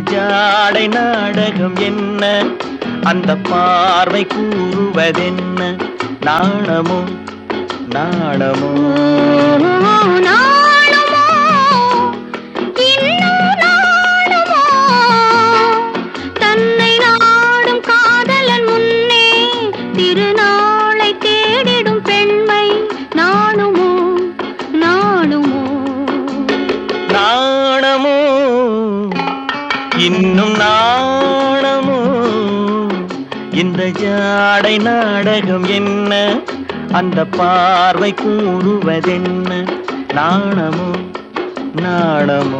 ஜாடை நாடகம் என்ன, அந்த பார்வை கூறுவதென்ன, நாணமோ நாணமோ தன்னை நாடும் காதலன் முன்னே திருநாளை தேடிடும் பெண்மை நாணுமோ நாணுமோ நாணமோ இன்னும் நாணமோ, இந்த ஜாடை நாடகம் என்ன, அந்த பார்வை கூறுவதென்ன, நாணமோ நாணமோ.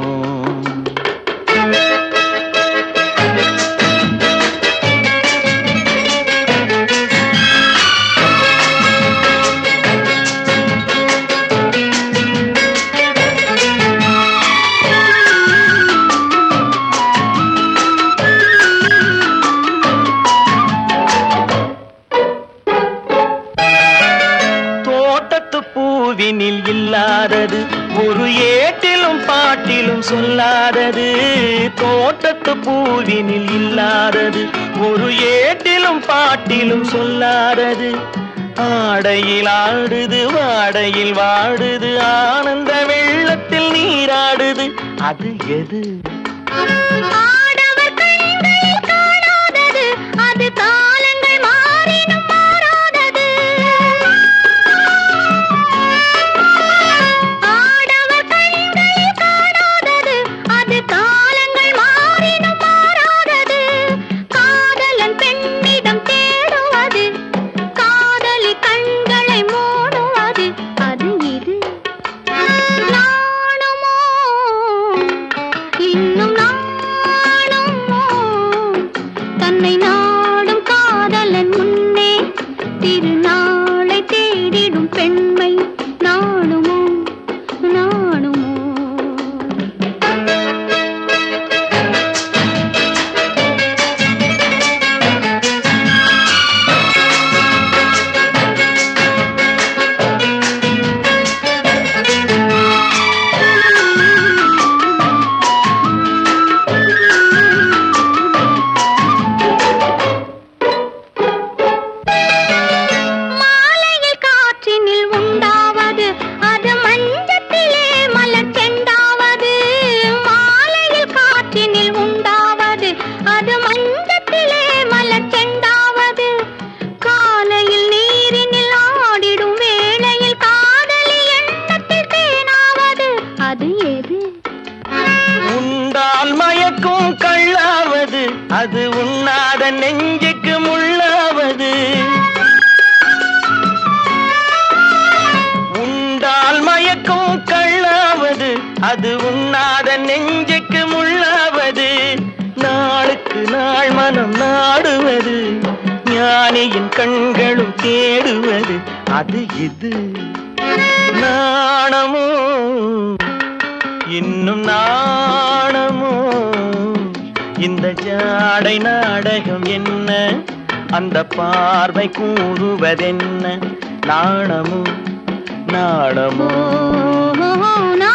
பூவினில் இல்லாதது ஒரு ஏட்டிலும் பாட்டிலும் சொல்லாதது, தோட்டத்து பூவினில் இல்லாதது ஒரு ஏட்டிலும் பாட்டிலும் சொல்லாதது, ஆடையில் ஆடுது வாடையில் வாடுது ஆனந்த வெள்ளத்தில் நீராடுது, அது எது? தன்னை நாடும் காதலன் முன்னே திருநாளை தேடிடும் பெண்மை நாணுமோ நாணுமோ. உண்டால் மயக்கும் கள்ளாவது, அது உண்ணாத நெஞ்சுக்கு முள்ளாவது, உண்டால் மயக்கும் கள்ளாவது, அது உண்ணாத நெஞ்சுக்கு முள்ளாவது, நாளுக்கு நாள் மனம் நாடுவது, ஞானியின் கண்களும் தேடுவது, அது இது? நாணமோ இன்னும் நாணமோ, இந்த ஜாடை நாடகம் என்ன, அந்த பார்வை கூறுவதென்ன, நாணமோ நாணமோ.